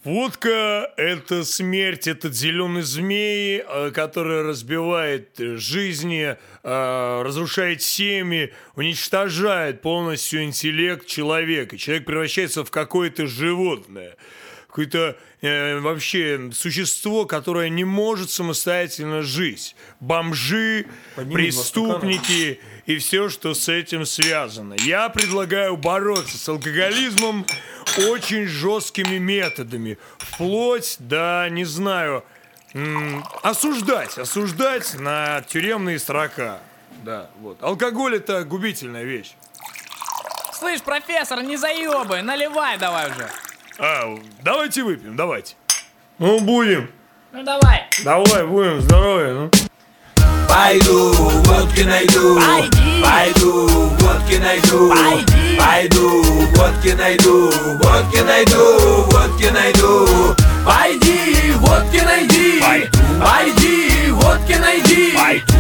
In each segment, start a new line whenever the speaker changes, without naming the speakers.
Водка – это смерть, это зеленый змей, который разбивает жизни, разрушает семьи, уничтожает полностью интеллект человека. Человек превращается в какое-то животное, какое-то вообще существо, которое не может самостоятельно жить. Бомжи, преступники и все, что с этим связано. Я предлагаю бороться с алкоголизмом очень жесткими методами. Вплоть до, не знаю, осуждать на тюремные срока. Да, вот. Алкоголь – это губительная вещь.
Слышь, профессор, не заебай, наливай давай уже.
Давайте выпьем, давайте. Ну, будем.
Ну, давай.
Давай, будем, здоровья, ну.
Пойду, водки найду. Пойду, водки найду. Пойду, водки найду. Водки найду, водки найду. Пойди, водки найди. Пойди, водки найди.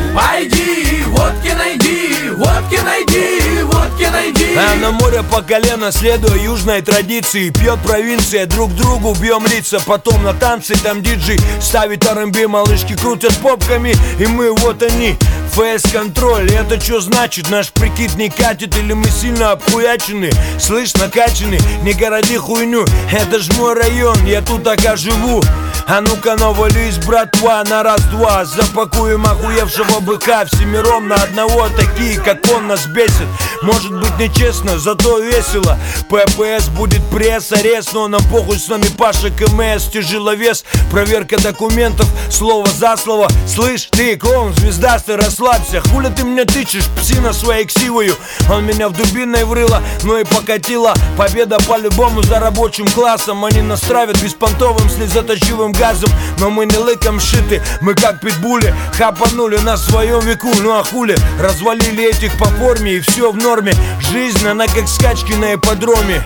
Пойди, водки найди. Водки найди, водки найди.
А на море по колено, следуя южной традиции, пьет провинция, друг другу бьем лица. Потом на танцы, там диджей ставит R&B, малышки крутят попками, и мы вот они. ФС-контроль, это что значит? Наш прикид не катит или мы сильно обхуячены? Слышь, накачаны, не городи хуйню. Это ж мой район, я тут так живу. А ну-ка навались, братва, на раз-два. Запакуем охуевшего быка всемиром на одного. Такие, как он, нас бесит. Может быть нечестно, зато весело. ППС будет пресс, арест, но нам похуй, с нами Паша КМС. Тяжеловес, проверка документов, слово за слово. Слышь, ты, клоун, звездастый, расслабься. Хуля ты меня тычешь, псина своей ксивою. Он меня в дубиной врыло, но и покатила. Победа по-любому за рабочим классом. Они нас травят беспонтовым слезоточивым газом. Но мы не лыком шиты, мы как питбули. Хапанули на своем веку, ну а хули. Развалили этих по форме и все в норме. Жизнь, она как скачки на ипподроме.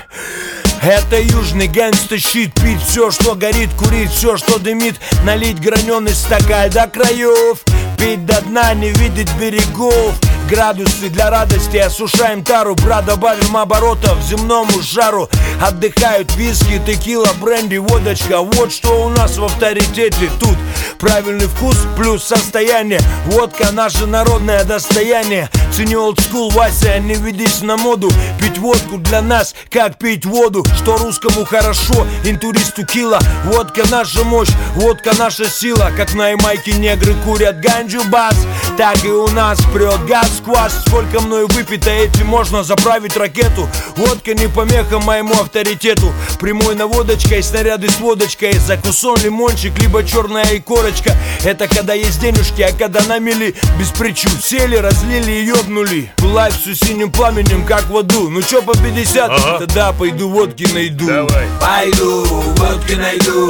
Это южный гангста-щит. Пить все, что горит, курить все, что дымит. Налить граненый стакан до краев. Пить до дна, не видеть берегов. Градусы для радости, осушаем тару. Брат, добавим оборотов земному жару. Отдыхают виски, текила, бренди, водочка. Вот что у нас в авторитете тут. Правильный вкус плюс состояние. Водка наше народное достояние. Цени олдскул, Вася, не ведись на моду. Пить водку для нас, как пить воду. Что русскому хорошо, интуристу кило. Водка наша мощь, водка наша сила. Как на Ямайке негры курят ганджу бас, так и у нас прет газ, квас. Сколько мною выпито, этим можно заправить ракету. Водка не помеха моему авторитету. Прямой наводочкой, снаряды с водочкой. Закусон, лимончик, либо черная икорочка. Это когда есть денежки, а когда на мели без причуд. Сели, разлили и ёбнули. Пылает все синим пламенем, как в аду. Ну чё по 50? Тогда пойду водки найду.
Давай.
Пойду, водки найду.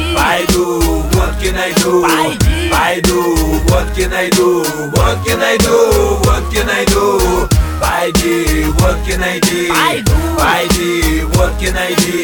Пойду, водки найду. Пойду, водки найду. Водки найду, водки найду. Пойди, водки найди. Пойди, водки найди.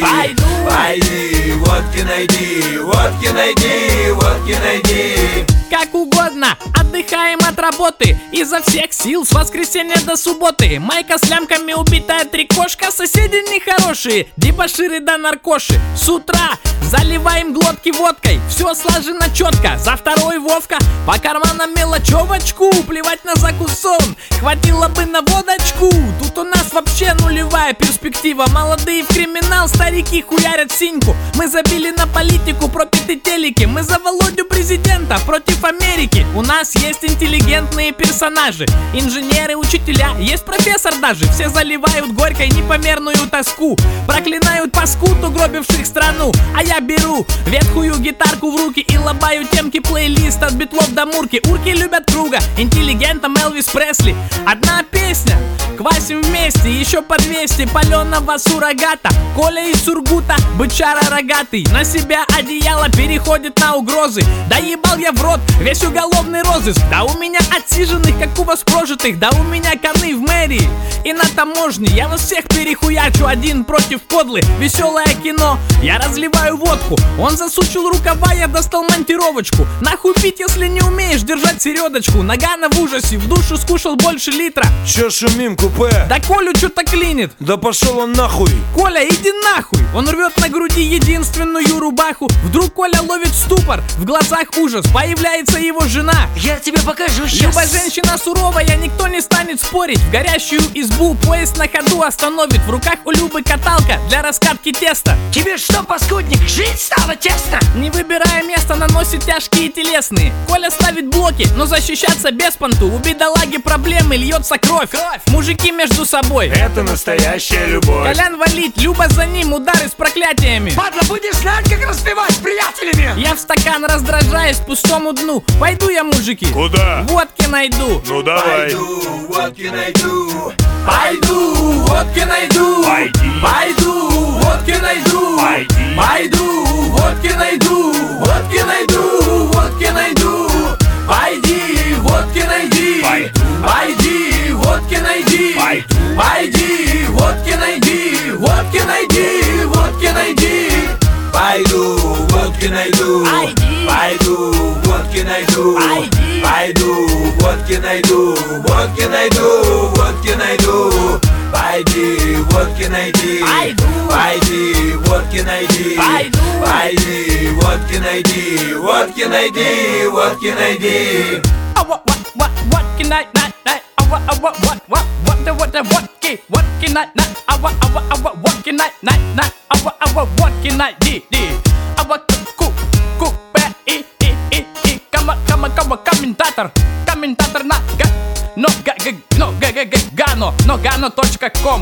Пойди, водки найди. Водки найди, водки найди.
Как угодно, отдыхаем от работы изо всех сил с воскресенья до субботы. Майка с лямками, убитая трикошка. Соседи нехорошие, дебоширы да наркоши. С утра заливаем глотки водкой. Все слажено четко, за второй Вовка. По карманам мелочевочку, плевать на закусон. Хватило бы на водочку. Тут у нас вообще нулевая перспектива. Молодые в криминал, старики хуярят синьку. Мы забили на политику, пропиты телеки. Мы за Володю президента, против Америки. У нас есть интеллигентные персонажи. Инженеры, учителя, есть профессор даже. Все заливают горькой непомерную тоску. Проклинают паскуд, угробивших страну. А я беру ветхую гитарку в руки и лобаю темки плейлист от битлов до мурки. Урки любят круга, интеллигентом Элвис Пресли. Одна песня, квасим вместе, еще по 200 паленого суррогата. Коля из Сургута, бычара рогатый. На себя одеяло переходит на угрозы. Да ебал я в рот весь уголовный розыск. Да у меня отсиженных, как у вас прожитых. Да у меня коны в мэрии и на таможне. Я вас всех перехуячу, один против кодлы. Веселое кино, я разливаю водку. Он засучил рукава, я достал монтировочку. Нахуй пить, если не умеешь держать середочку. Нагано в ужасе, в душу скушал больше литра.
Чё шумим, купе?
Да Колю что-то клинит.
Да пошел он нахуй.
Коля, иди нахуй. Он рвет на груди единственную рубаху. Вдруг Коля ловит ступор, в глазах ужас. Появляется его жена.
Я тебе покажу сейчас.
Люба женщина суровая, никто не станет спорить. В горящую избу поезд на ходу остановит. В руках у Любы каталка для раскатки теста.
Тебе что, паскудник, жить стало тесно?
Не выбирая место, наносит тяжкие телесные. Коля ставит блоки, но защищаться без понту. У бедолаги проблемы, льется кровь. Мужики между собой.
Это настоящая любовь.
Колян валит, Люба за ним, удары с проклятиями.
Падла, будешь знать, как распевать с приятелями.
Я в стакан раздражаюсь пустому дну. Пойду я, мужики,
Куда?
водки найду.
Ну давай.
Пойду, водки найду.
Пойду, водки найду.
Пойди.
Пойду, водки найду.
Пойди.
Пойду, водки найду. Водки найду, водки найду. Пойди, водки найди.
Пойду.
Пойди, водки найди.
Пойду.
Пойди, водки найди. Водки найди, водки найди.
Пойду, водки найду. Пойду, водки найду. Пойду, водки найду. Водки найду, водки найду. Пойди, водки найди. Пойди, водки найди. Пойди, водки найди. Водки найди, водки найди.
What can I комментатор на gano.com